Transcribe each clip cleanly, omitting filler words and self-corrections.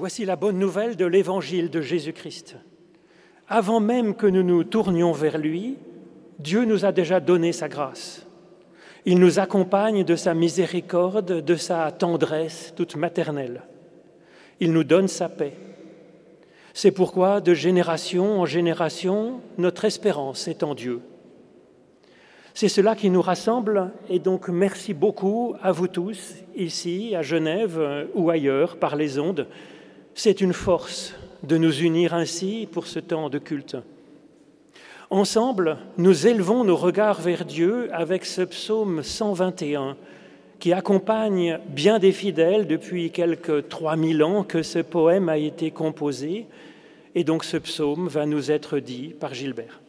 Voici la bonne nouvelle de l'Évangile de Jésus-Christ. Avant même que nous nous tournions vers lui, Dieu nous a déjà donné sa grâce. Il nous accompagne de sa miséricorde, de sa tendresse toute maternelle. Il nous donne sa paix. C'est pourquoi, de génération en génération, notre espérance est en Dieu. C'est cela qui nous rassemble, et donc merci beaucoup à vous tous, ici, à Genève ou ailleurs, par les ondes. C'est une force de nous unir ainsi pour ce temps de culte. Ensemble, nous élevons nos regards vers Dieu avec ce psaume 121 qui accompagne bien des fidèles depuis quelques 3000 ans que ce poème a été composé. Et donc ce psaume va nous être dit par Gilbert.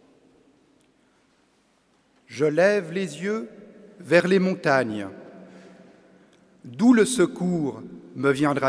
Je lève les yeux vers les montagnes. D'où le secours me viendra-t-il ?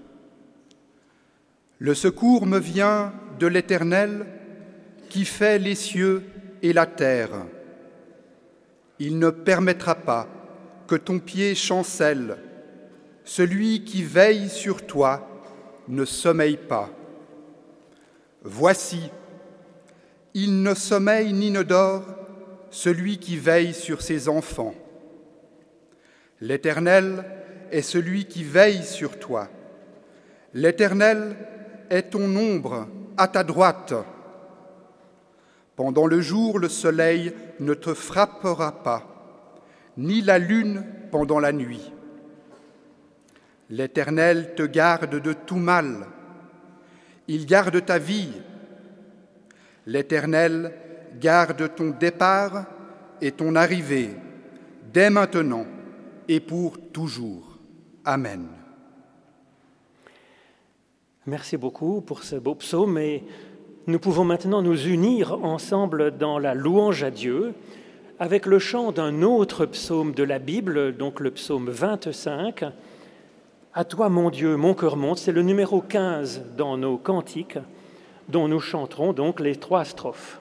Le secours me vient de l'Éternel qui fait les cieux et la terre. Il ne permettra pas que ton pied chancelle. Celui qui veille sur toi ne sommeille pas. Voici, il ne sommeille ni ne dort, celui qui veille sur ses enfants. L'Éternel est celui qui veille sur toi. L'Éternel est ton ombre à ta droite. Pendant le jour, le soleil ne te frappera pas, ni la lune pendant la nuit. L'Éternel te garde de tout mal. Il garde ta vie. L'Éternel garde ton départ et ton arrivée, dès maintenant et pour toujours. Amen. Merci beaucoup pour ce beau psaume et nous pouvons maintenant nous unir ensemble dans la louange à Dieu avec le chant d'un autre psaume de la Bible, donc le psaume 25. À toi, mon Dieu, mon cœur monte, c'est le numéro 15 dans nos cantiques, dont nous chanterons donc les 3 strophes.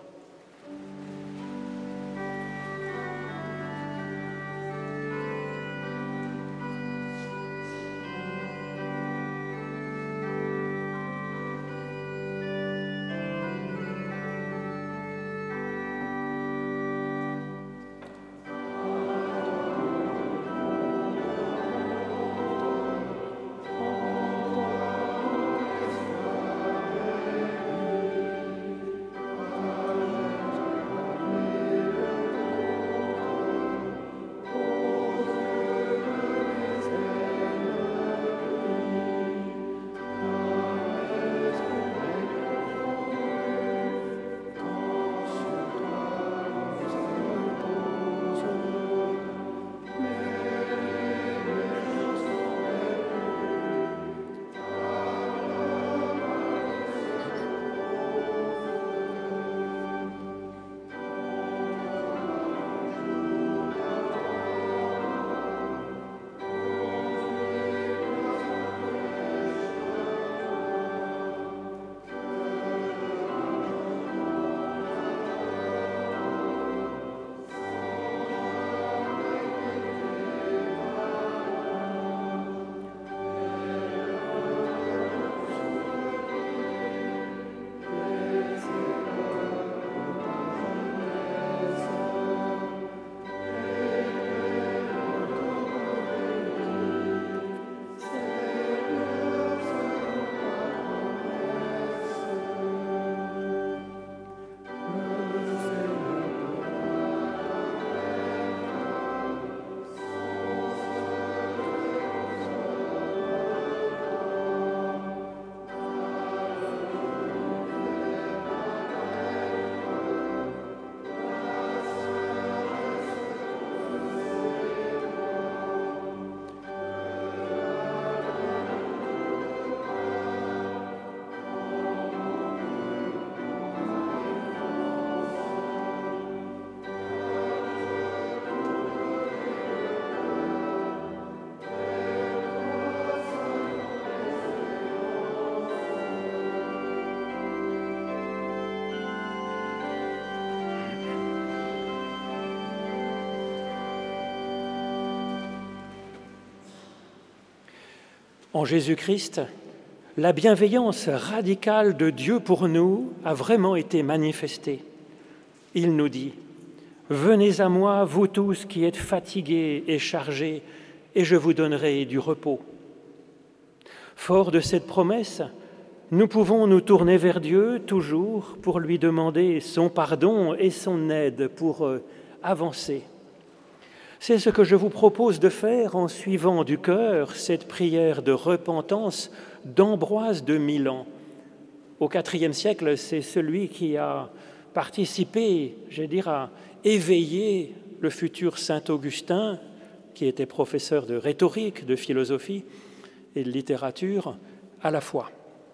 En Jésus-Christ, La bienveillance radicale de Dieu pour nous a vraiment été manifestée. Il nous dit « Venez à moi, vous tous qui êtes fatigués et chargés, et je vous donnerai du repos. » Fort de cette promesse, nous pouvons nous tourner vers Dieu toujours pour lui demander son pardon et son aide pour avancer. C'est ce que je vous propose de faire en suivant du cœur cette prière de repentance d'Ambroise de Milan. Au IVe siècle, c'est celui qui a participé, à éveiller le futur saint Augustin, qui était professeur de rhétorique, de philosophie et de littérature à la fois.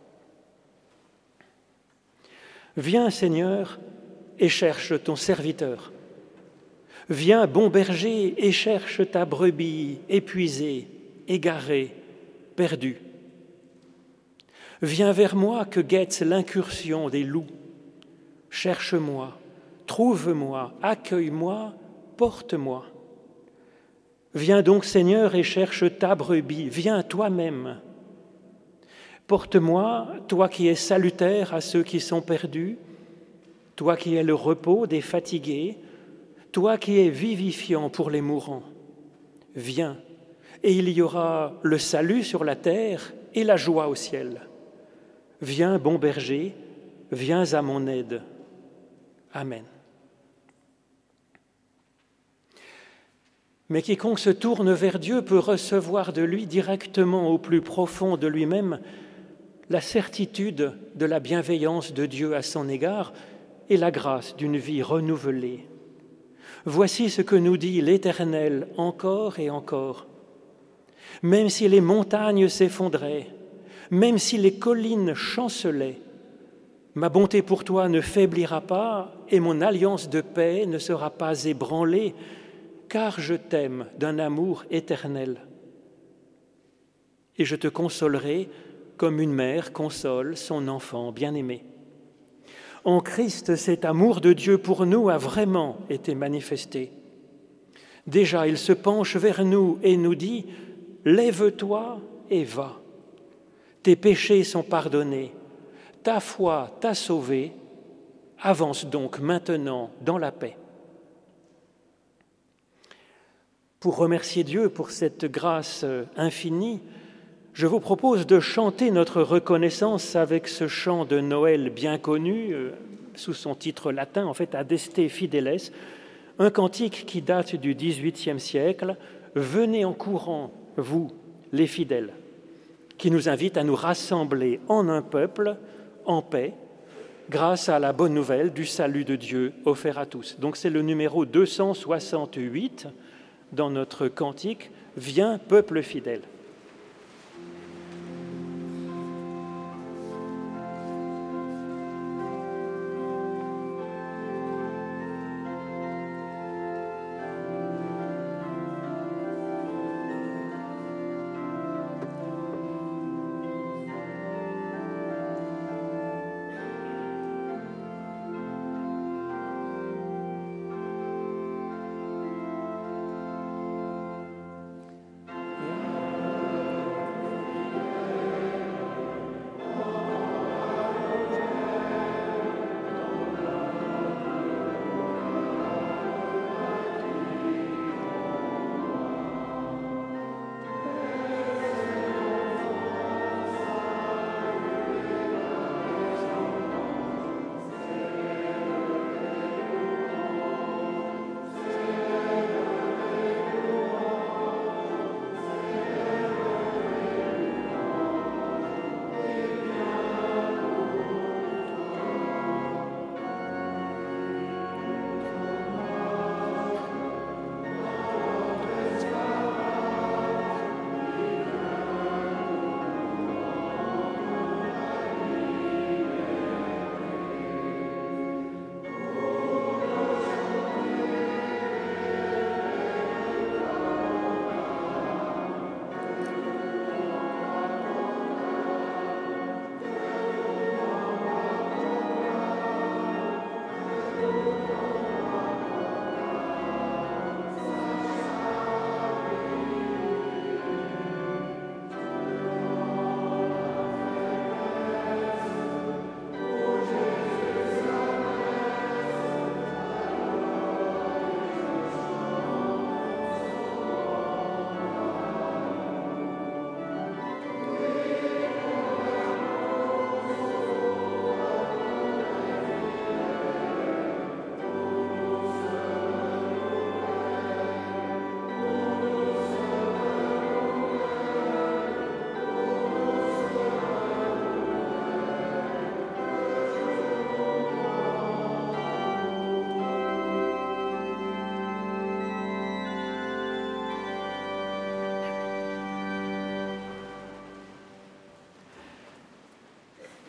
Viens, Seigneur, et cherche ton serviteur. Viens, bon berger, et cherche ta brebis épuisée, égarée, perdue. Viens vers moi que guette l'incursion des loups. Cherche-moi, trouve-moi, accueille-moi, porte-moi. Viens donc, Seigneur, et cherche ta brebis. Viens toi-même. Porte-moi, toi qui es salutaire à ceux qui sont perdus, toi qui es le repos des fatigués, toi qui es vivifiant pour les mourants. Viens, et il y aura le salut sur la terre et la joie au ciel. Viens, bon berger, viens à mon aide. Amen. Mais quiconque se tourne vers Dieu peut recevoir de lui directement au plus profond de lui-même la certitude de la bienveillance de Dieu à son égard et la grâce d'une vie renouvelée. Voici ce que nous dit l'Éternel encore et encore. Même si les montagnes s'effondraient, même si les collines chancelaient, ma bonté pour toi ne faiblira pas et mon alliance de paix ne sera pas ébranlée, car je t'aime d'un amour éternel. Et je te consolerai comme une mère console son enfant bien-aimé. En Christ, cet amour de Dieu pour nous a vraiment été manifesté. Déjà, il se penche vers nous et nous dit « Lève-toi et va. Tes péchés sont pardonnés. Ta foi t'a sauvé. Avance donc maintenant dans la paix. » Pour remercier Dieu pour cette grâce infinie, je vous propose de chanter notre reconnaissance avec ce chant de Noël bien connu, sous son titre latin, en fait, Adeste Fideles, un cantique qui date du XVIIIe siècle, « Venez en courant, vous, les fidèles », qui nous invite à nous rassembler en un peuple, en paix, grâce à la bonne nouvelle du salut de Dieu offert à tous. Donc c'est le numéro 268 dans notre cantique « Viens, peuple fidèle ».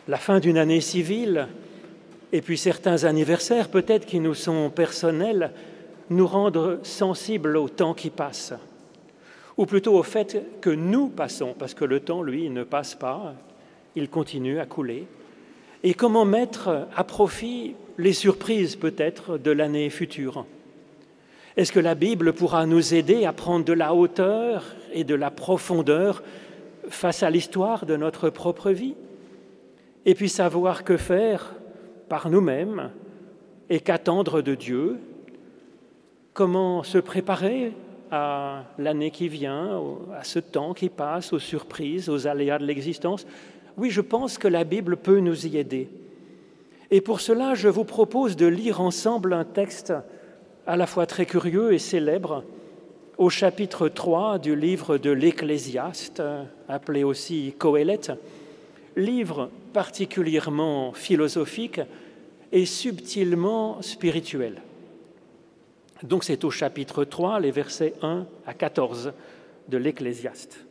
la fin d'une année civile, et puis certains anniversaires peut-être qui nous sont personnels, nous rendent sensibles au temps qui passe, ou plutôt au fait que nous passons, parce que le temps, lui, ne passe pas, il continue à couler. Et comment mettre à profit les surprises peut-être de l'année future? Est-ce que la Bible pourra nous aider à prendre de la hauteur et de la profondeur face à l'histoire de notre propre vie? Et puis savoir que faire par nous-mêmes et qu'attendre de Dieu? Comment se préparer à l'année qui vient, à ce temps qui passe, aux surprises, aux aléas de l'existence? Oui, je pense que la Bible peut nous y aider. Et pour cela, je vous propose de lire ensemble un texte à la fois très curieux et célèbre, au chapitre 3 du livre de l'Ecclésiaste, appelé aussi Qoéleth, livre particulièrement philosophique et subtilement spirituel. Donc c'est au chapitre 3, les versets 1 à 14 de l'Ecclésiaste.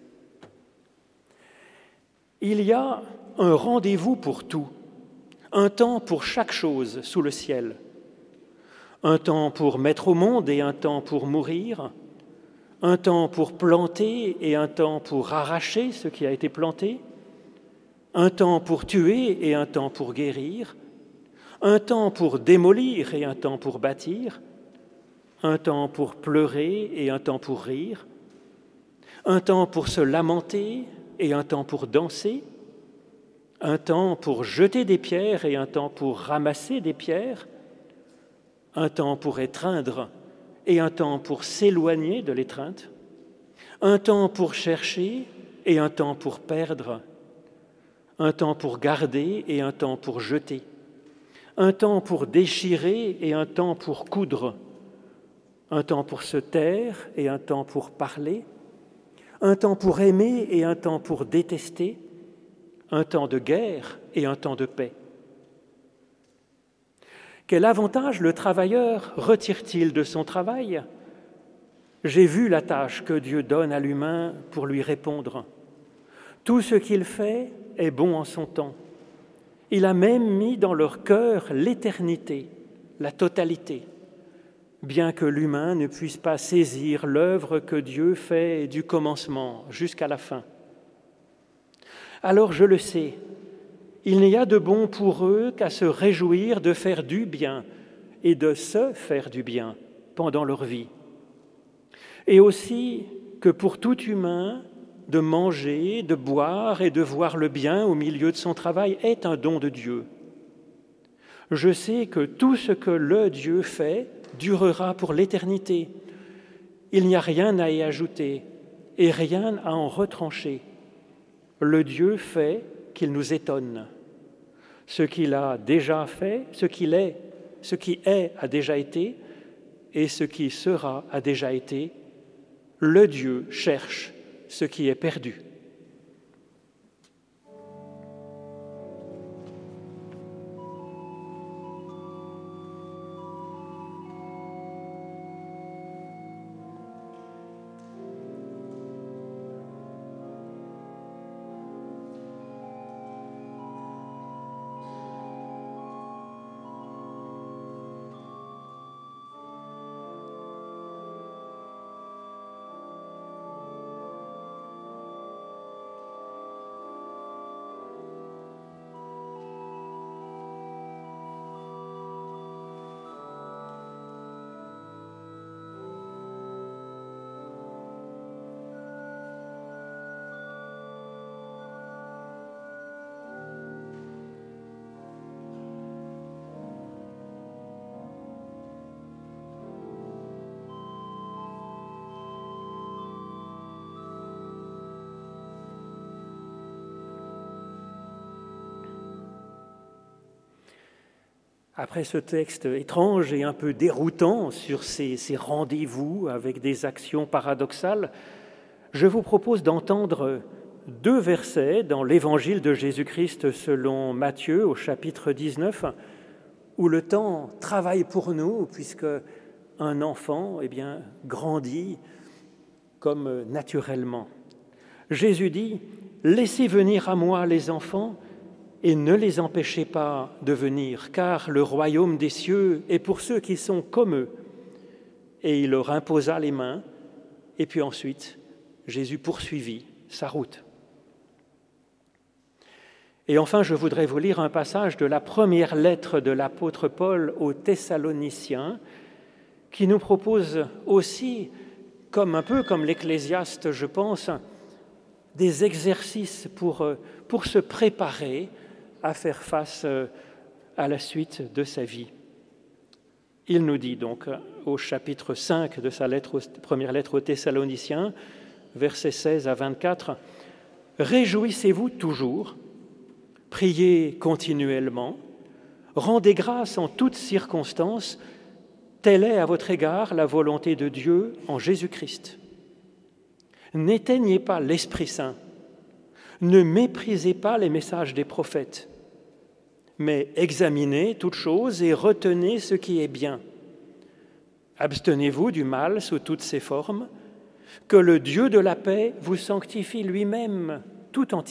Il y a un rendez-vous pour tout, un temps pour chaque chose sous le ciel, un temps pour mettre au monde et un temps pour mourir, un temps pour planter et un temps pour arracher ce qui a été planté, un temps pour tuer et un temps pour guérir, un temps pour démolir et un temps pour bâtir, un temps pour pleurer et un temps pour rire, un temps pour se lamenter et un temps pour danser, un temps pour jeter des pierres et un temps pour ramasser des pierres, un temps pour étreindre et un temps pour s'éloigner de l'étreinte, un temps pour chercher et un temps pour perdre, un temps pour garder et un temps pour jeter, un temps pour déchirer et un temps pour coudre, un temps pour se taire et un temps pour parler, un temps pour aimer et un temps pour détester, un temps de guerre et un temps de paix. Quel avantage le travailleur retire-t-il de son travail? J'ai vu la tâche que Dieu donne à l'humain pour lui répondre. Tout ce qu'il fait est bon en son temps. Il a même mis dans leur cœur l'éternité, la totalité, bien que l'humain ne puisse pas saisir l'œuvre que Dieu fait du commencement jusqu'à la fin. Alors je le sais, il n'y a de bon pour eux qu'à se réjouir de faire du bien et de se faire du bien pendant leur vie. Et aussi que pour tout humain, de manger, de boire et de voir le bien au milieu de son travail est un don de Dieu. Je sais que tout ce que le Dieu fait durera pour l'éternité. Il n'y a rien à y ajouter et rien à en retrancher. Le Dieu fait qu'il nous étonne. Ce qu'il a déjà fait, ce qui est a déjà été, et ce qui sera a déjà été. Le Dieu cherche ce qui est perdu. Après ce texte étrange et un peu déroutant sur ces rendez-vous avec des actions paradoxales, je vous propose d'entendre 2 versets dans l'Évangile de Jésus-Christ selon Matthieu au chapitre 19, où le temps travaille pour nous, puisque un enfant grandit comme naturellement. Jésus dit « Laissez venir à moi les enfants, et ne les empêchez pas de venir, car le royaume des cieux est pour ceux qui sont comme eux. » Et il leur imposa les mains, et puis ensuite, Jésus poursuivit sa route. Et enfin, je voudrais vous lire un passage de la première lettre de l'apôtre Paul aux Thessaloniciens, qui nous propose aussi, un peu comme l'Ecclésiaste, je pense, des exercices pour se préparer à faire face à la suite de sa vie. Il nous dit donc au chapitre 5 de sa première lettre aux Thessaloniciens, versets 16 à 24, « Réjouissez-vous toujours, priez continuellement, rendez grâce en toutes circonstances, telle est à votre égard la volonté de Dieu en Jésus-Christ. N'éteignez pas l'Esprit Saint, ne méprisez pas les messages des prophètes, mais examinez toutes choses et retenez ce qui est bien. Abstenez-vous du mal sous toutes ses formes, que le Dieu de la paix vous sanctifie lui-même tout entier. »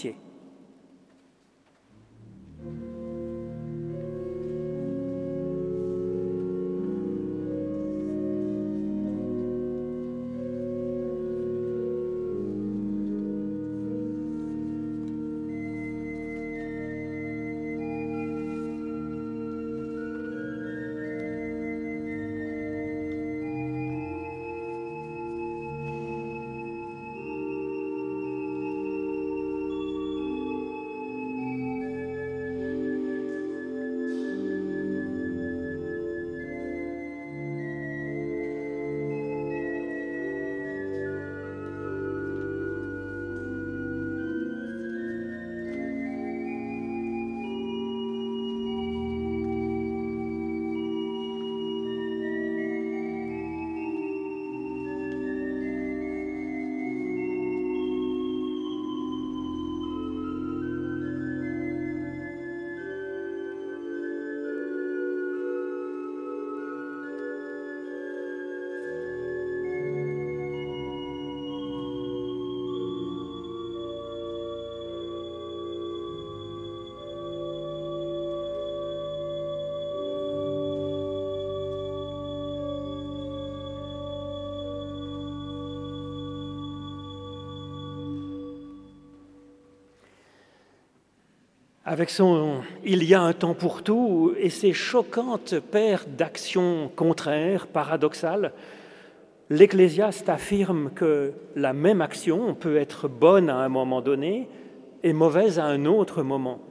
Avec son « il y a un temps pour tout » et ses choquantes paires d'actions contraires, paradoxales, l'Ecclésiaste affirme que la même action peut être bonne à un moment donné et mauvaise à un autre moment.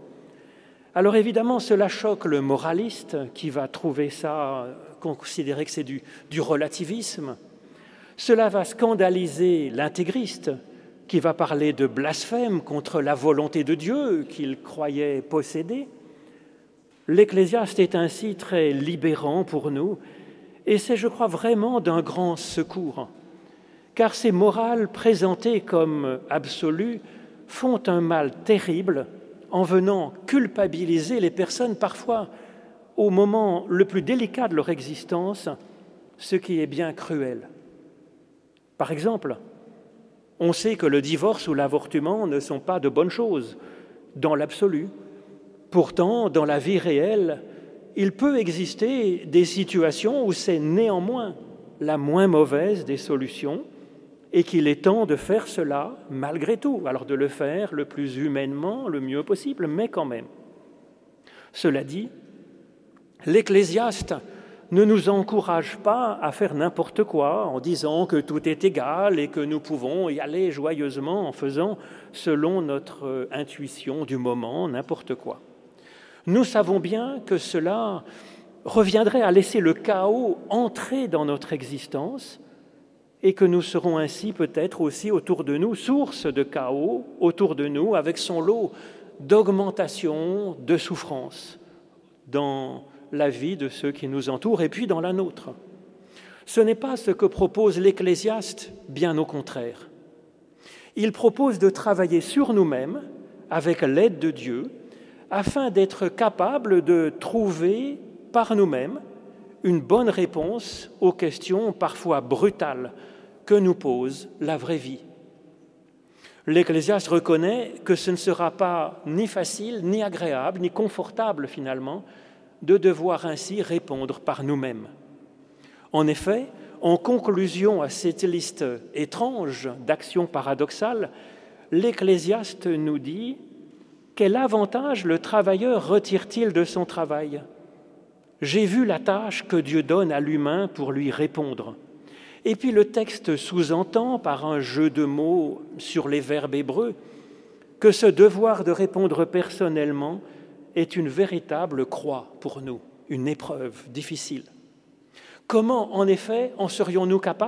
Alors évidemment, cela choque le moraliste qui va trouver ça, considérer que c'est du relativisme. Cela va scandaliser l'intégriste qui va parler de blasphème contre la volonté de Dieu qu'il croyait posséder. L'Ecclésiaste est ainsi très libérant pour nous, et c'est, je crois, vraiment d'un grand secours, car ces morales présentées comme absolues font un mal terrible en venant culpabiliser les personnes parfois au moment le plus délicat de leur existence, ce qui est bien cruel. Par exemple, on sait que le divorce ou l'avortement ne sont pas de bonnes choses, dans l'absolu. Pourtant, dans la vie réelle, il peut exister des situations où c'est néanmoins la moins mauvaise des solutions et qu'il est temps de faire cela malgré tout. Alors de le faire le plus humainement, le mieux possible, mais quand même. Cela dit, l'Ecclésiaste ne nous encourage pas à faire n'importe quoi en disant que tout est égal et que nous pouvons y aller joyeusement en faisant selon notre intuition du moment n'importe quoi. Nous savons bien que cela reviendrait à laisser le chaos entrer dans notre existence et que nous serons ainsi peut-être aussi autour de nous, source de chaos autour de nous, avec son lot d'augmentation, de souffrance dans la vie de ceux qui nous entourent et puis dans la nôtre. Ce n'est pas ce que propose l'Ecclésiaste, bien au contraire. Il propose de travailler sur nous-mêmes avec l'aide de Dieu afin d'être capables de trouver par nous-mêmes une bonne réponse aux questions parfois brutales que nous pose la vraie vie. L'Ecclésiaste reconnaît que ce ne sera pas ni facile, ni agréable, ni confortable finalement, de devoir ainsi répondre par nous-mêmes. En effet, en conclusion à cette liste étrange d'actions paradoxales, l'Ecclésiaste nous dit « Quel avantage le travailleur retire-t-il de son travail ? J'ai vu la tâche que Dieu donne à l'humain pour lui répondre. » Et puis le texte sous-entend, par un jeu de mots sur les verbes hébreux, que ce devoir de répondre personnellement est une véritable croix pour nous, une épreuve difficile. Comment, en effet, en serions-nous capables ?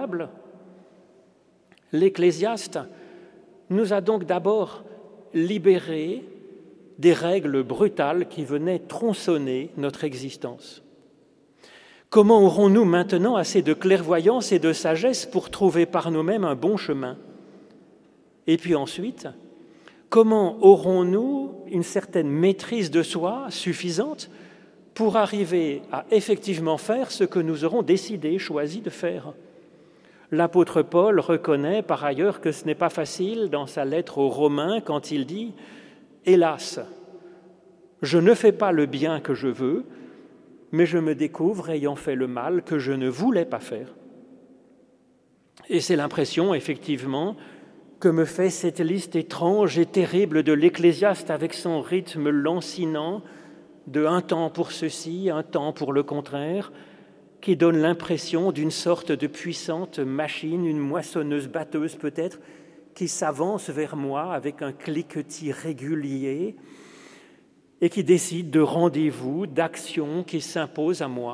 L'Ecclésiaste nous a donc d'abord libérés des règles brutales qui venaient tronçonner notre existence. Comment aurons-nous maintenant assez de clairvoyance et de sagesse pour trouver par nous-mêmes un bon chemin ? Et puis ensuite, comment aurons-nous une certaine maîtrise de soi suffisante pour arriver à effectivement faire ce que nous aurons décidé, choisi de faire ? L'apôtre Paul reconnaît par ailleurs que ce n'est pas facile dans sa lettre aux Romains quand il dit « Hélas, je ne fais pas le bien que je veux, mais je me découvre ayant fait le mal que je ne voulais pas faire. » Et c'est l'impression, effectivement, que me fait cette liste étrange et terrible de l'Ecclésiaste avec son rythme lancinant de un temps pour ceci, un temps pour le contraire, qui donne l'impression d'une sorte de puissante machine, une moissonneuse batteuse peut-être, qui s'avance vers moi avec un cliquetis régulier et qui décide de rendez-vous, d'actions qui s'imposent à moi.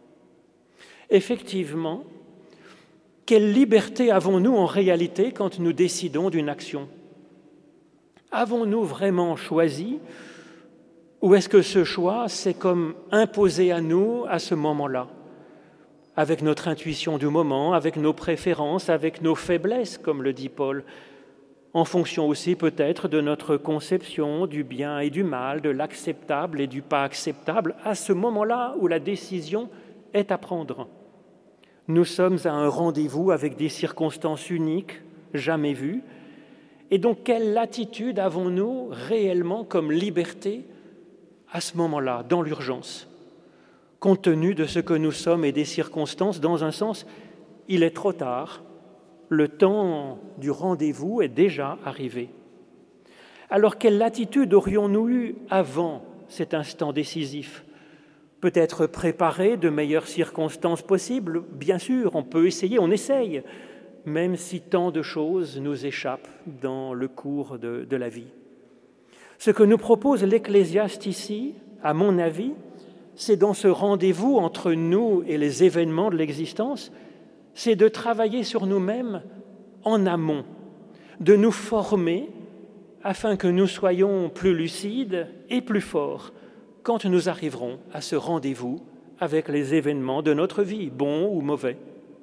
Effectivement, quelle liberté avons-nous en réalité quand nous décidons d'une action ? Avons-nous vraiment choisi ? Ou est-ce que ce choix, c'est comme imposé à nous à ce moment-là, avec notre intuition du moment, avec nos préférences, avec nos faiblesses, comme le dit Paul, en fonction aussi peut-être de notre conception du bien et du mal, de l'acceptable et du pas acceptable, à ce moment-là où la décision est à prendre. Nous sommes à un rendez-vous avec des circonstances uniques, jamais vues, et donc quelle latitude avons-nous réellement comme liberté à ce moment-là, dans l'urgence, compte tenu de ce que nous sommes et des circonstances, dans un sens, il est trop tard, le temps du rendez-vous est déjà arrivé. Alors, quelle latitude aurions-nous eu avant cet instant décisif ? Peut-être préparer de meilleures circonstances possibles, bien sûr, on peut essayer, on essaye, même si tant de choses nous échappent dans le cours de la vie. Ce que nous propose l'Ecclésiaste ici, à mon avis, c'est dans ce rendez-vous entre nous et les événements de l'existence, c'est de travailler sur nous-mêmes en amont, de nous former afin que nous soyons plus lucides et plus forts quand nous arriverons à ce rendez-vous avec les événements de notre vie, bons ou mauvais.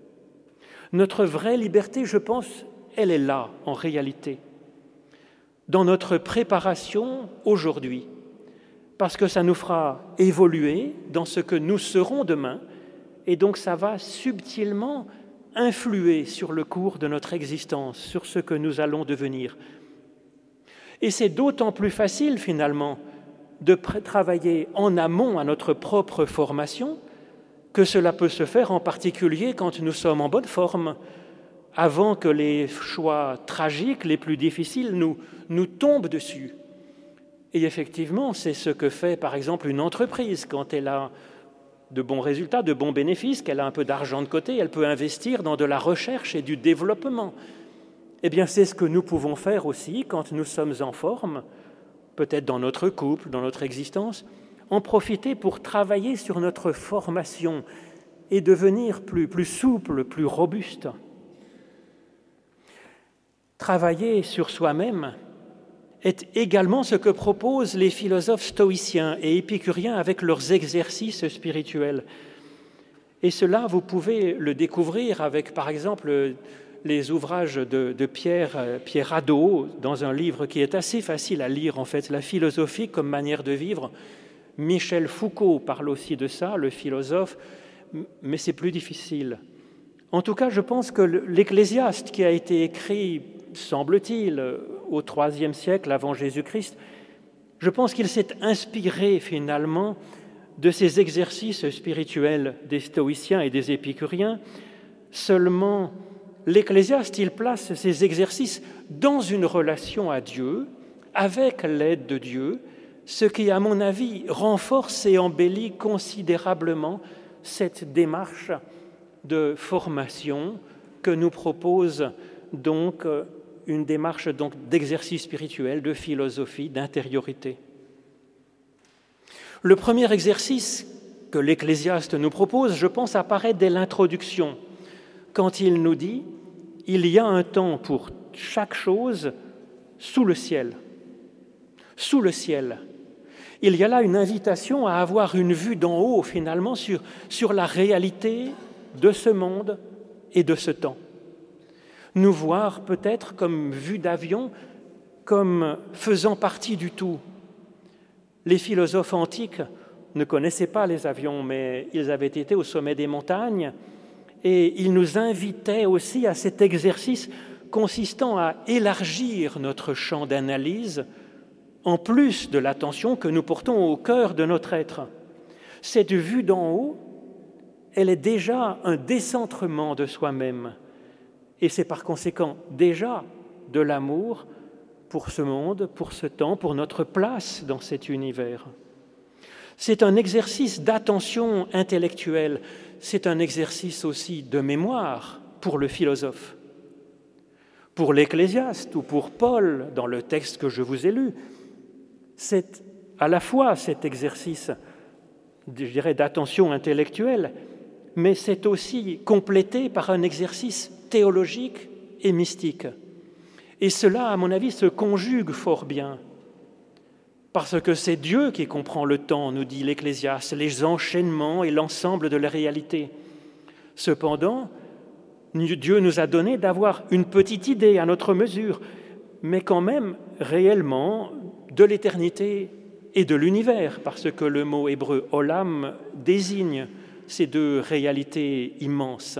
Notre vraie liberté, je pense, elle est là en réalité, dans notre préparation aujourd'hui, parce que ça nous fera évoluer dans ce que nous serons demain, et donc ça va subtilement influer sur le cours de notre existence, sur ce que nous allons devenir. Et c'est d'autant plus facile finalement de travailler en amont à notre propre formation que cela peut se faire en particulier quand nous sommes en bonne forme, avant que les choix tragiques, les plus difficiles, nous tombent dessus. Et effectivement, c'est ce que fait par exemple une entreprise quand elle a de bons résultats, de bons bénéfices, qu'elle a un peu d'argent de côté, elle peut investir dans de la recherche et du développement. Eh bien, c'est ce que nous pouvons faire aussi quand nous sommes en forme, peut-être dans notre couple, dans notre existence, en profiter pour travailler sur notre formation et devenir plus souple, plus robuste. Travailler sur soi-même est également ce que proposent les philosophes stoïciens et épicuriens avec leurs exercices spirituels. Et cela, vous pouvez le découvrir avec, par exemple, les ouvrages de Pierre Hadot, dans un livre qui est assez facile à lire, en fait, La philosophie comme manière de vivre. Michel Foucault parle aussi de ça, le philosophe, mais c'est plus difficile. En tout cas, je pense que l'Ecclésiaste, qui a été écrit, semble-t-il, au IIIe siècle avant Jésus-Christ, je pense qu'il s'est inspiré finalement de ces exercices spirituels des stoïciens et des épicuriens. Seulement, l'Ecclésiaste, il place ces exercices dans une relation à Dieu, avec l'aide de Dieu, ce qui, à mon avis, renforce et embellit considérablement cette démarche de formation que nous propose donc une démarche d'exercice spirituel, de philosophie, d'intériorité. Le premier exercice que l'Ecclésiaste nous propose, je pense, apparaît dès l'introduction, quand il nous dit « Il y a un temps pour chaque chose sous le ciel ». Sous le ciel. Il y a là une invitation à avoir une vue d'en haut, finalement, sur la réalité de ce monde et de ce temps. Nous voir peut-être comme vue d'avion, comme faisant partie du tout. Les philosophes antiques ne connaissaient pas les avions, mais ils avaient été au sommet des montagnes et ils nous invitaient aussi à cet exercice consistant à élargir notre champ d'analyse en plus de l'attention que nous portons au cœur de notre être. Cette vue d'en haut, elle est déjà un décentrement de soi-même et c'est par conséquent déjà de l'amour pour ce monde, pour ce temps, pour notre place dans cet univers. C'est un exercice d'attention intellectuelle, c'est un exercice aussi de mémoire pour le philosophe. Pour l'Ecclésiaste ou pour Paul, dans le texte que je vous ai lu, c'est à la fois cet exercice, je dirais, d'attention intellectuelle, mais c'est aussi complété par un exercice théologique et mystique. Et cela, à mon avis, se conjugue fort bien, parce que c'est Dieu qui comprend le temps, nous dit l'Ecclésiaste, les enchaînements et l'ensemble de la réalité. Cependant, Dieu nous a donné d'avoir une petite idée à notre mesure, mais quand même réellement de l'éternité et de l'univers, parce que le mot hébreu « olam » désigne ces deux réalités immenses.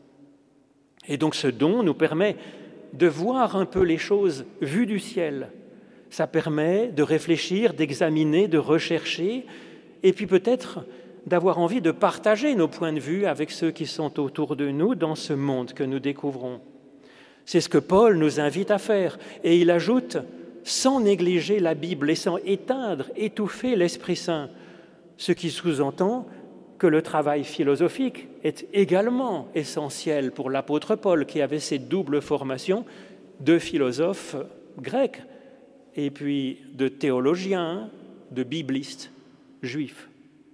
Et donc ce don nous permet de voir un peu les choses vues du ciel. Ça permet de réfléchir, d'examiner, de rechercher, et puis peut-être d'avoir envie de partager nos points de vue avec ceux qui sont autour de nous dans ce monde que nous découvrons. C'est ce que Paul nous invite à faire, et il ajoute « sans négliger la Bible et sans éteindre, étouffer l'Esprit Saint », ce qui sous-entend que le travail philosophique est également essentiel pour l'apôtre Paul, qui avait cette double formation de philosophe grec et puis de théologien, de bibliste juif.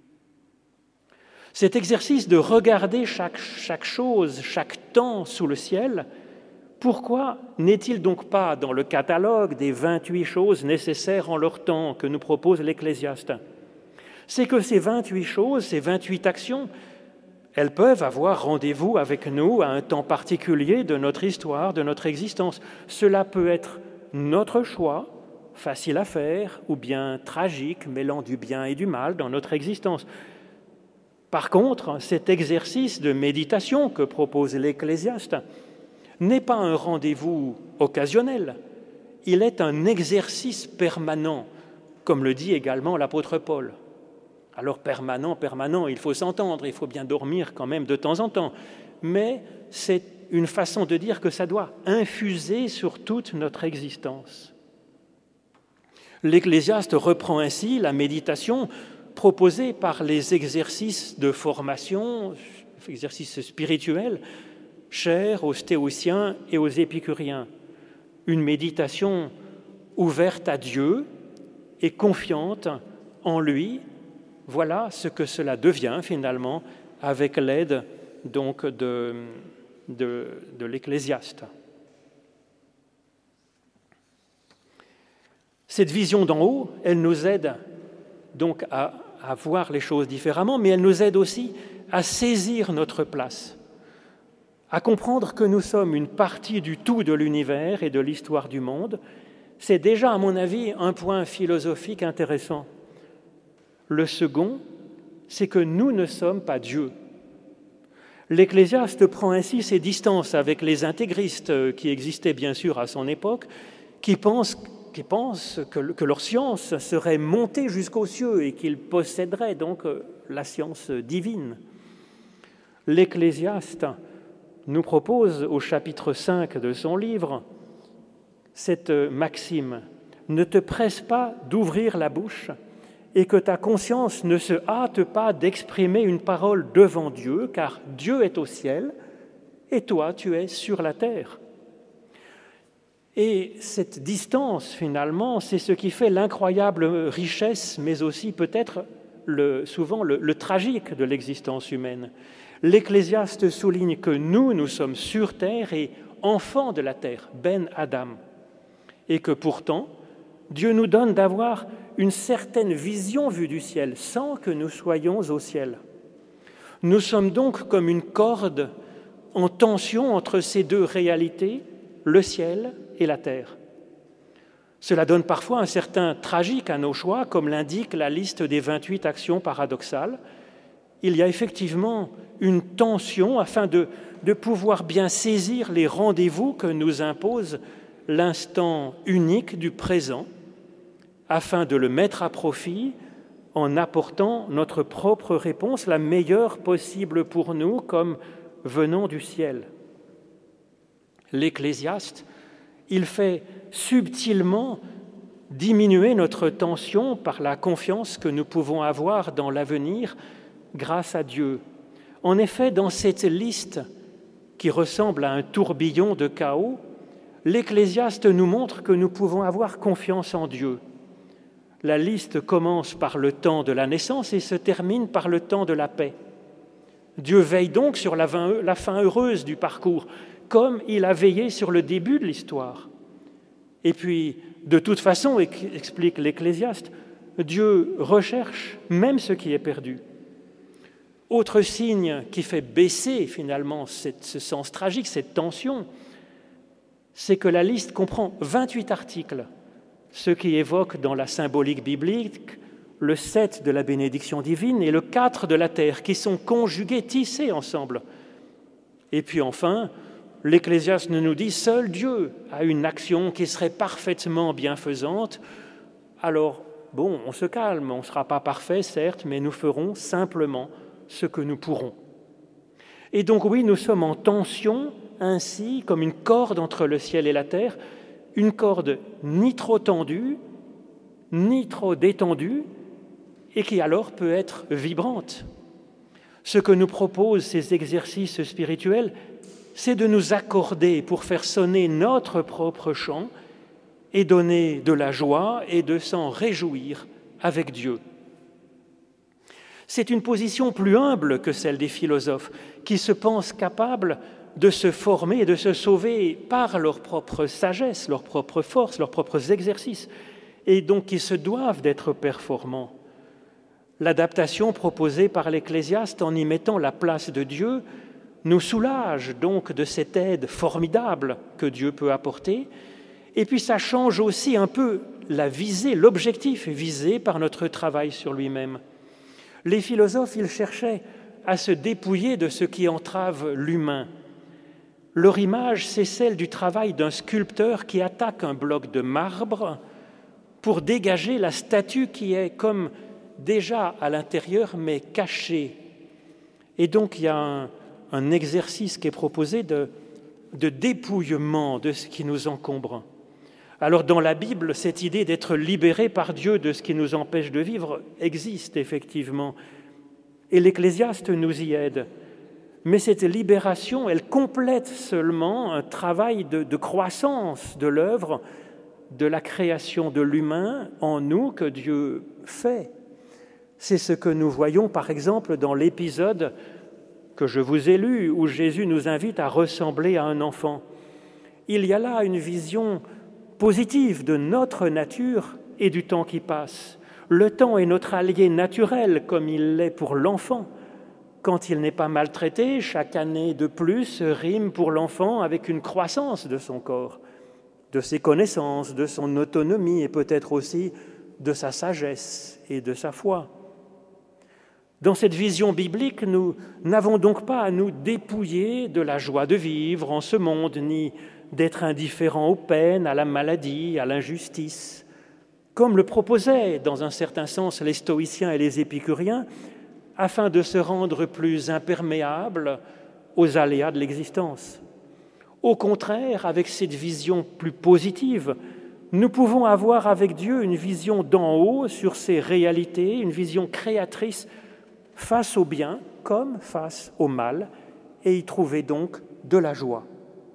Cet exercice de regarder chaque chose, chaque temps sous le ciel, pourquoi n'est-il donc pas dans le catalogue des 28 choses nécessaires en leur temps que nous propose l'Ecclésiaste ? C'est que ces 28 choses, ces 28 actions, elles peuvent avoir rendez-vous avec nous à un temps particulier de notre histoire, de notre existence. Cela peut être notre choix, facile à faire, ou bien tragique, mêlant du bien et du mal dans notre existence. Par contre, cet exercice de méditation que propose l'Ecclésiaste n'est pas un rendez-vous occasionnel, il est un exercice permanent, comme le dit également l'apôtre Paul. Alors permanent, il faut s'entendre, il faut bien dormir quand même de temps en temps, mais c'est une façon de dire que ça doit infuser sur toute notre existence. L'Ecclésiaste reprend ainsi la méditation proposée par les exercices de formation, exercices spirituels, chers aux stéociens et aux épicuriens. Une méditation ouverte à Dieu et confiante en lui. Voilà ce que cela devient finalement avec l'aide donc de l'Ecclésiaste. Cette vision d'en haut, elle nous aide donc à voir les choses différemment, mais elle nous aide aussi à saisir notre place, à comprendre que nous sommes une partie du tout de l'univers et de l'histoire du monde. C'est déjà, à mon avis, un point philosophique intéressant. Le second, c'est que nous ne sommes pas Dieu. L'Ecclésiaste prend ainsi ses distances avec les intégristes qui existaient bien sûr à son époque, qui pensent que leur science serait montée jusqu'aux cieux et qu'ils posséderaient donc la science divine. L'Ecclésiaste nous propose au chapitre 5 de son livre cette maxime: ne te presse pas d'ouvrir la bouche et que ta conscience ne se hâte pas d'exprimer une parole devant Dieu, car Dieu est au ciel et toi tu es sur la terre. Et cette distance, finalement, c'est ce qui fait l'incroyable richesse, mais aussi peut-être souvent le tragique de l'existence humaine. L'Ecclésiaste souligne que nous sommes sur terre et enfants de la terre, Ben Adam, et que pourtant, Dieu nous donne d'avoir une certaine vision vue du ciel, sans que nous soyons au ciel. Nous sommes donc comme une corde en tension entre ces deux réalités, le ciel et la terre. Cela donne parfois un certain tragique à nos choix, comme l'indique la liste des 28 actions paradoxales. Il y a effectivement une tension afin de pouvoir bien saisir les rendez-vous que nous impose l'instant unique du présent, afin de le mettre à profit en apportant notre propre réponse, la meilleure possible pour nous, comme venant du ciel. L'Ecclésiaste, il fait subtilement diminuer notre tension par la confiance que nous pouvons avoir dans l'avenir grâce à Dieu. En effet, dans cette liste qui ressemble à un tourbillon de chaos, l'Ecclésiaste nous montre que nous pouvons avoir confiance en Dieu. La liste commence par le temps de la naissance et se termine par le temps de la paix. Dieu veille donc sur la fin heureuse du parcours, comme il a veillé sur le début de l'histoire. Et puis, de toute façon, explique l'Ecclésiaste, Dieu recherche même ce qui est perdu. Autre signe qui fait baisser finalement ce sens tragique, cette tension, c'est que la liste comprend 28 articles, ce qui évoque dans la symbolique biblique le 7 de la bénédiction divine et le 4 de la terre, qui sont conjugués, tissés ensemble. Et puis enfin, l'Ecclésiaste nous dit « Seul Dieu a une action qui serait parfaitement bienfaisante. » Alors, bon, on se calme, on ne sera pas parfait, certes, mais nous ferons simplement ce que nous pourrons. Et donc oui, nous sommes en tension, ainsi comme une corde entre le ciel et la terre, une corde ni trop tendue, ni trop détendue, et qui alors peut être vibrante. Ce que nous proposent ces exercices spirituels, c'est de nous accorder pour faire sonner notre propre chant et donner de la joie et de s'en réjouir avec Dieu. C'est une position plus humble que celle des philosophes qui se pensent capables de se former et de se sauver par leur propre sagesse, leur propre force, leurs propres exercices, et donc qui se doivent d'être performants. L'adaptation proposée par l'Ecclésiaste en y mettant la place de Dieu nous soulage donc de cette aide formidable que Dieu peut apporter, et puis ça change aussi un peu la visée, l'objectif visé par notre travail sur lui-même. Les philosophes, ils cherchaient à se dépouiller de ce qui entrave l'humain. Leur image, c'est celle du travail d'un sculpteur qui attaque un bloc de marbre pour dégager la statue qui est comme déjà à l'intérieur, mais cachée. Et donc, il y a un exercice qui est proposé de dépouillement de ce qui nous encombre. Alors, dans la Bible, cette idée d'être libéré par Dieu de ce qui nous empêche de vivre existe effectivement. Et l'Ecclésiaste nous y aide. Mais cette libération, elle complète seulement un travail de croissance de l'œuvre, de la création de l'humain en nous que Dieu fait. C'est ce que nous voyons par exemple dans l'épisode que je vous ai lu, où Jésus nous invite à ressembler à un enfant. Il y a là une vision positive de notre nature et du temps qui passe. Le temps est notre allié naturel comme il l'est pour l'enfant. Quand il n'est pas maltraité, chaque année de plus rime pour l'enfant avec une croissance de son corps, de ses connaissances, de son autonomie et peut-être aussi de sa sagesse et de sa foi. Dans cette vision biblique, nous n'avons donc pas à nous dépouiller de la joie de vivre en ce monde, ni d'être indifférent aux peines, à la maladie, à l'injustice, comme le proposaient dans un certain sens les stoïciens et les épicuriens, afin de se rendre plus imperméables aux aléas de l'existence. Au contraire, avec cette vision plus positive, nous pouvons avoir avec Dieu une vision d'en haut sur ces réalités, une vision créatrice face au bien comme face au mal, et y trouver donc de la joie.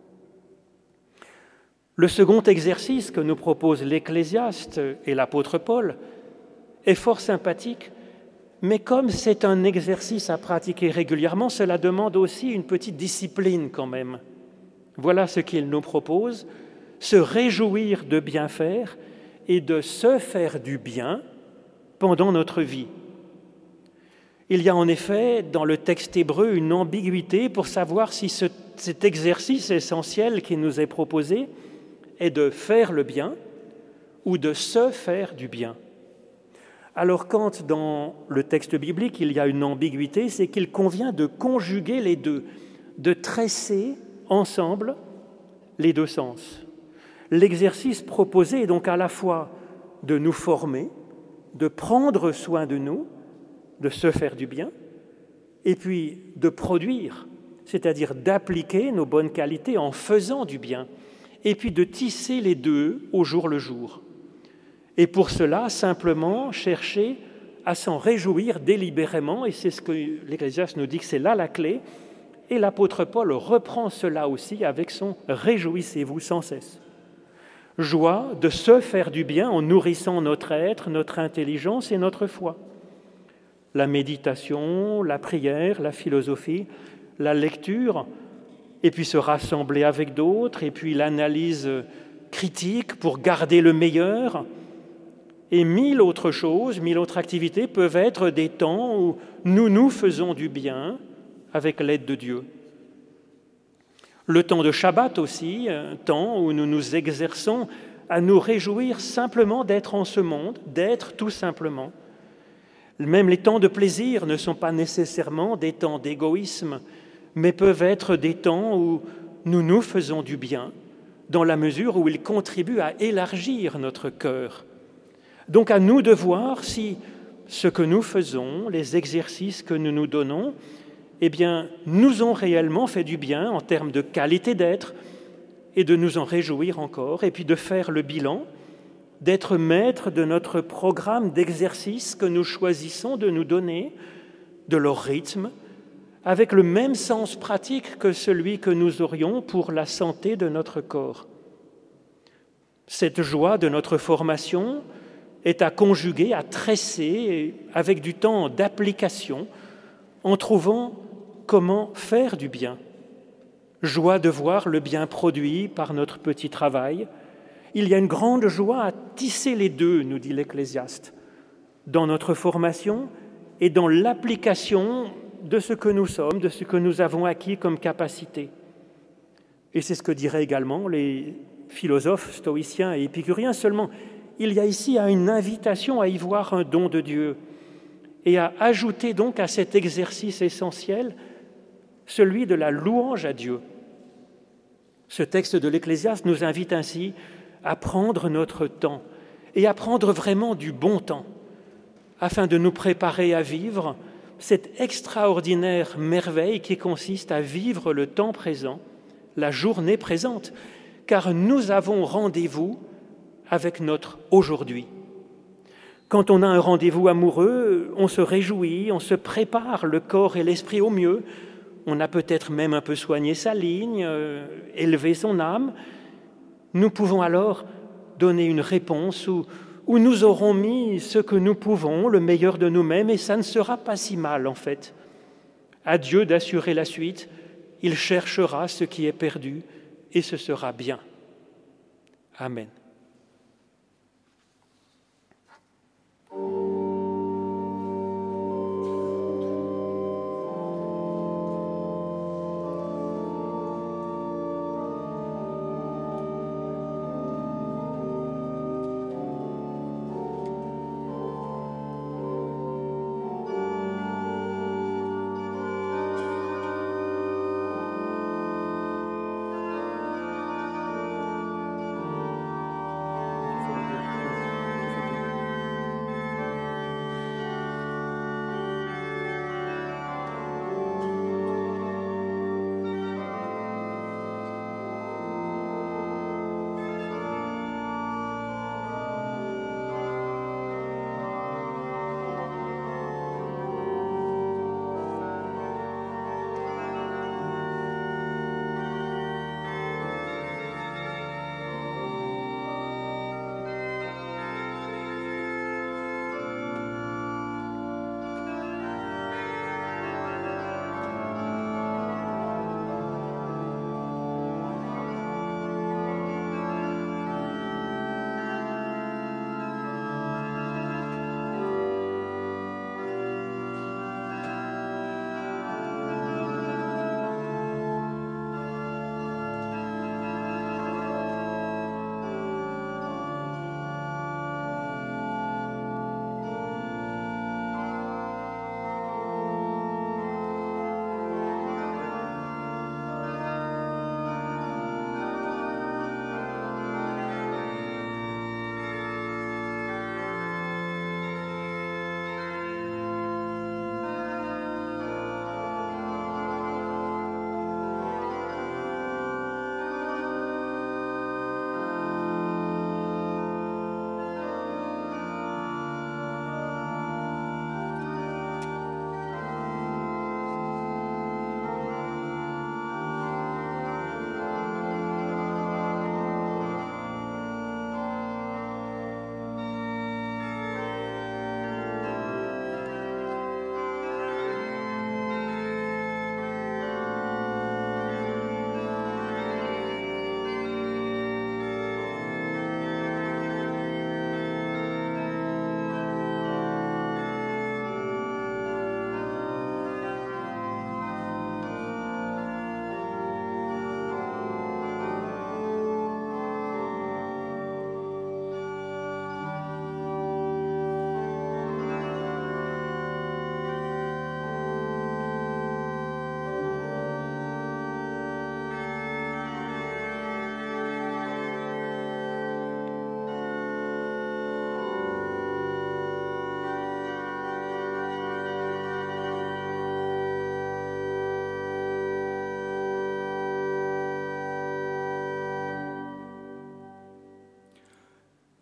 Le second exercice que nous propose l'Ecclésiaste et l'apôtre Paul est fort sympathique, mais comme c'est un exercice à pratiquer régulièrement, cela demande aussi une petite discipline quand même. Voilà ce qu'il nous propose, se réjouir de bien faire et de se faire du bien pendant notre vie. Il y a en effet dans le texte hébreu une ambiguïté pour savoir si cet exercice essentiel qui nous est proposé est de faire le bien ou de se faire du bien. Alors quand dans le texte biblique il y a une ambiguïté, c'est qu'il convient de conjuguer les deux, de tresser ensemble les deux sens. L'exercice proposé est donc à la fois de nous former, de prendre soin de nous, de se faire du bien, et puis de produire, c'est-à-dire d'appliquer nos bonnes qualités en faisant du bien, et puis de tisser les deux au jour le jour. Et pour cela, simplement chercher à s'en réjouir délibérément, et c'est ce que l'Ecclésiaste nous dit que c'est là la clé, et l'apôtre Paul reprend cela aussi avec son « réjouissez-vous sans cesse ». Joie de se faire du bien en nourrissant notre être, notre intelligence et notre foi. La méditation, la prière, la philosophie, la lecture, et puis se rassembler avec d'autres, et puis l'analyse critique pour garder le meilleur. Et mille autres choses, mille autres activités peuvent être des temps où nous faisons du bien avec l'aide de Dieu. Le temps de Shabbat aussi, un temps où nous nous exerçons à nous réjouir simplement d'être en ce monde, d'être tout simplement. Même les temps de plaisir ne sont pas nécessairement des temps d'égoïsme, mais peuvent être des temps où nous faisons du bien, dans la mesure où ils contribuent à élargir notre cœur. Donc à nous de voir si ce que nous faisons, les exercices que nous nous donnons, eh bien, nous ont réellement fait du bien en termes de qualité d'être et de nous en réjouir encore, et puis de faire le bilan, d'être maître de notre programme d'exercices que nous choisissons de nous donner, de leur rythme, avec le même sens pratique que celui que nous aurions pour la santé de notre corps. Cette joie de notre formation est à conjuguer, à tresser avec du temps d'application en trouvant comment faire du bien. Joie de voir le bien produit par notre petit travail. Il y a une grande joie à tisser les deux, nous dit l'Ecclésiaste, dans notre formation et dans l'application de ce que nous sommes, de ce que nous avons acquis comme capacité. Et c'est ce que diraient également les philosophes stoïciens et épicuriens, seulement il y a ici une invitation à y voir un don de Dieu et à ajouter donc à cet exercice essentiel celui de la louange à Dieu. Ce texte de l'Ecclésiaste nous invite ainsi à prendre notre temps et à prendre vraiment du bon temps afin de nous préparer à vivre cette extraordinaire merveille qui consiste à vivre le temps présent, la journée présente, car nous avons rendez-vous avec notre aujourd'hui. Quand on a un rendez-vous amoureux, on se réjouit, on se prépare le corps et l'esprit au mieux. On a peut-être même un peu soigné sa ligne, élevé son âme. Nous pouvons alors donner une réponse où nous aurons mis ce que nous pouvons, le meilleur de nous-mêmes, et ça ne sera pas si mal en fait. À Dieu d'assurer la suite, il cherchera ce qui est perdu et ce sera bien. Amen.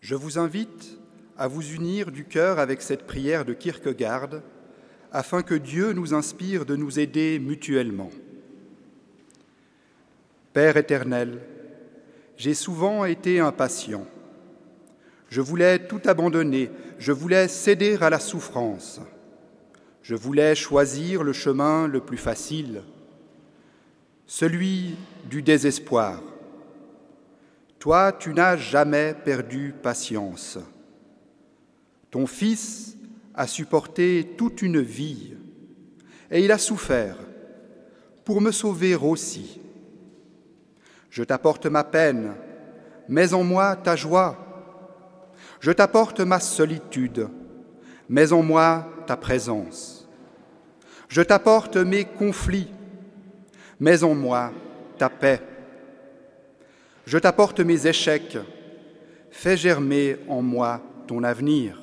Je vous invite à vous unir du cœur avec cette prière de Kierkegaard, afin que Dieu nous inspire de nous aider mutuellement. Père éternel, j'ai souvent été impatient. Je voulais tout abandonner, je voulais céder à la souffrance. Je voulais choisir le chemin le plus facile, celui du désespoir. Toi, tu n'as jamais perdu patience. Ton Fils a supporté toute une vie et il a souffert pour me sauver aussi. Je t'apporte ma peine, mets en moi ta joie. Je t'apporte ma solitude, mets en moi ta présence. Je t'apporte mes conflits, mets en moi ta paix. Je t'apporte mes échecs, fais germer en moi ton avenir.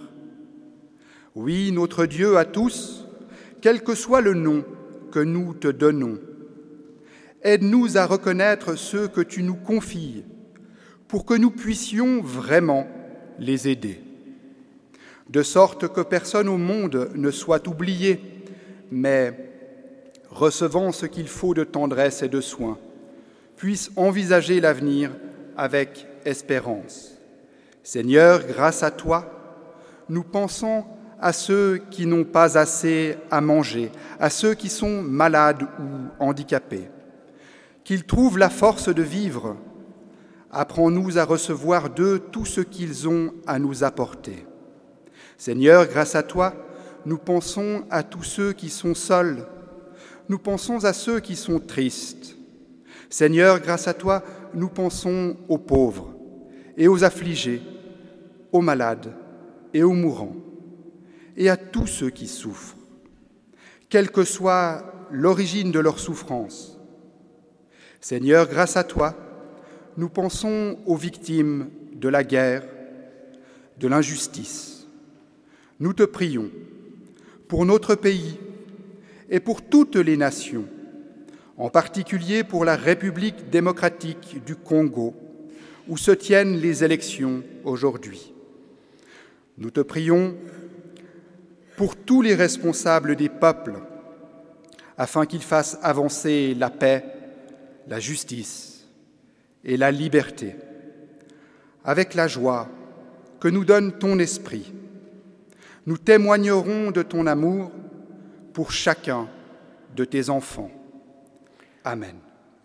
Oui, notre Dieu à tous, quel que soit le nom que nous te donnons, aide-nous à reconnaître ceux que tu nous confies pour que nous puissions vraiment les aider, de sorte que personne au monde ne soit oublié, mais, recevant ce qu'il faut de tendresse et de soin, puisse envisager l'avenir avec espérance. Seigneur, grâce à toi, nous pensons à ceux qui n'ont pas assez à manger, à ceux qui sont malades ou handicapés, qu'ils trouvent la force de vivre. Apprends-nous à recevoir d'eux tout ce qu'ils ont à nous apporter. Seigneur, grâce à toi, nous pensons à tous ceux qui sont seuls. Nous pensons à ceux qui sont tristes. Seigneur, grâce à toi, nous pensons aux pauvres et aux affligés, aux malades et aux mourants, et à tous ceux qui souffrent, quelle que soit l'origine de leur souffrance. Seigneur, grâce à toi, nous pensons aux victimes de la guerre, de l'injustice. Nous te prions pour notre pays et pour toutes les nations, en particulier pour la République démocratique du Congo, où se tiennent les élections aujourd'hui. Nous te prions pour tous les responsables des peuples, afin qu'ils fassent avancer la paix, la justice et la liberté, avec la joie que nous donne ton esprit. Nous témoignerons de ton amour pour chacun de tes enfants. Amen.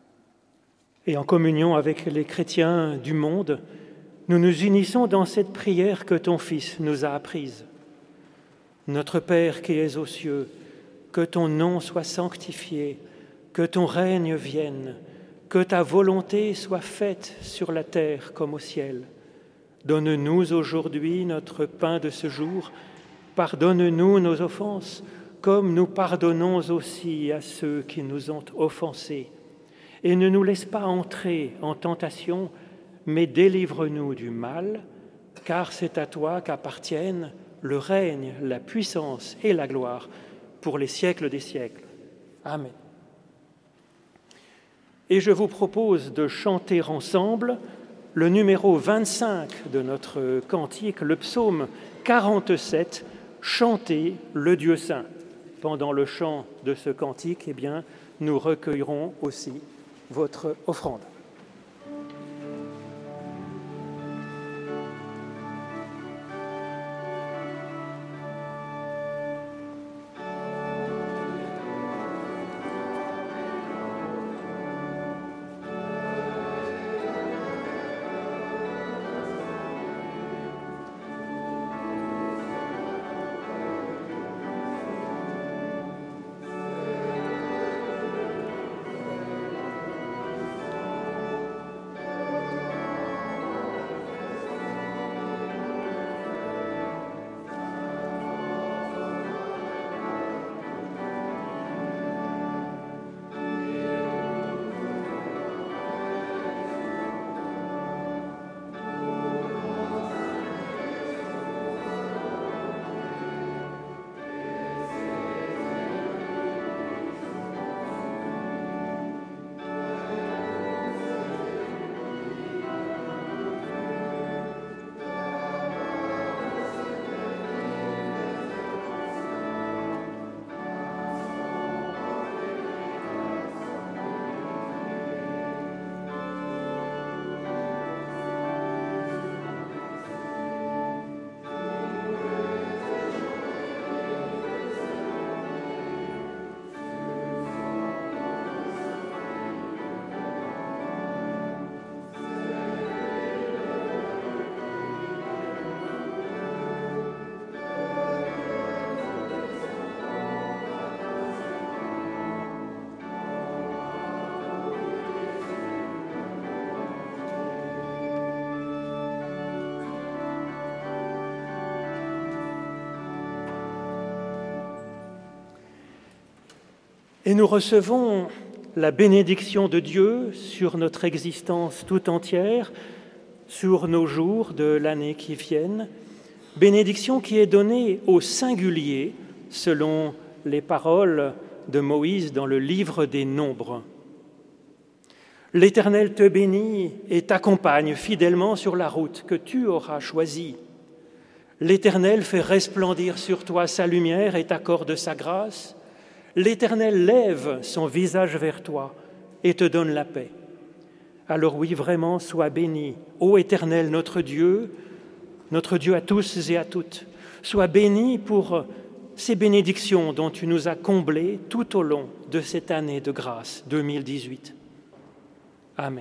Et en communion avec les chrétiens du monde, nous nous unissons dans cette prière que ton Fils nous a apprise. Notre Père qui es aux cieux, que ton nom soit sanctifié, que ton règne vienne, que ta volonté soit faite sur la terre comme au ciel. Donne-nous aujourd'hui notre pain de ce jour. Pardonne-nous nos offenses, comme nous pardonnons aussi à ceux qui nous ont offensés. Et ne nous laisse pas entrer en tentation, mais délivre-nous du mal, car c'est à toi qu'appartiennent le règne, la puissance et la gloire pour les siècles des siècles. Amen. Et je vous propose de chanter ensemble le numéro 25 de notre cantique, le psaume 47, « Chantez le Dieu saint ». Pendant le chant de ce cantique, nous recueillerons aussi votre offrande. Et nous recevons la bénédiction de Dieu sur notre existence tout entière, sur nos jours de l'année qui viennent, bénédiction qui est donnée au singulier selon les paroles de Moïse dans le livre des Nombres. L'Éternel te bénit et t'accompagne fidèlement sur la route que tu auras choisie. L'Éternel fait resplendir sur toi sa lumière et t'accorde sa grâce. L'Éternel lève son visage vers toi et te donne la paix. Alors oui, vraiment, sois béni, ô Éternel, notre Dieu à tous et à toutes. Sois béni pour ces bénédictions dont tu nous as comblés tout au long de cette année de grâce 2018. Amen.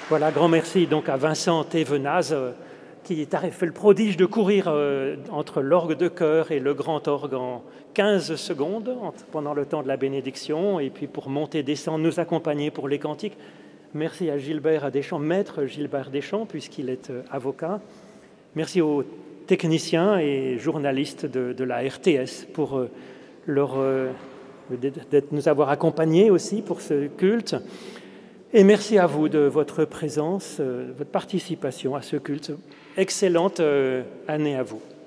Voilà, grand merci donc à Vincent Thévenaz qui a fait le prodige de courir entre l'orgue de chœur et le grand orgue en 15 secondes pendant le temps de la bénédiction, et puis pour monter, descendre, nous accompagner pour les cantiques. Merci à Gilbert Deschamps, maître Gilbert Deschamps, puisqu'il est avocat. Merci aux techniciens et journalistes de la RTS pour nous avoir accompagnés aussi pour ce culte. Et merci à vous de votre présence, votre participation à ce culte. Excellente année à vous.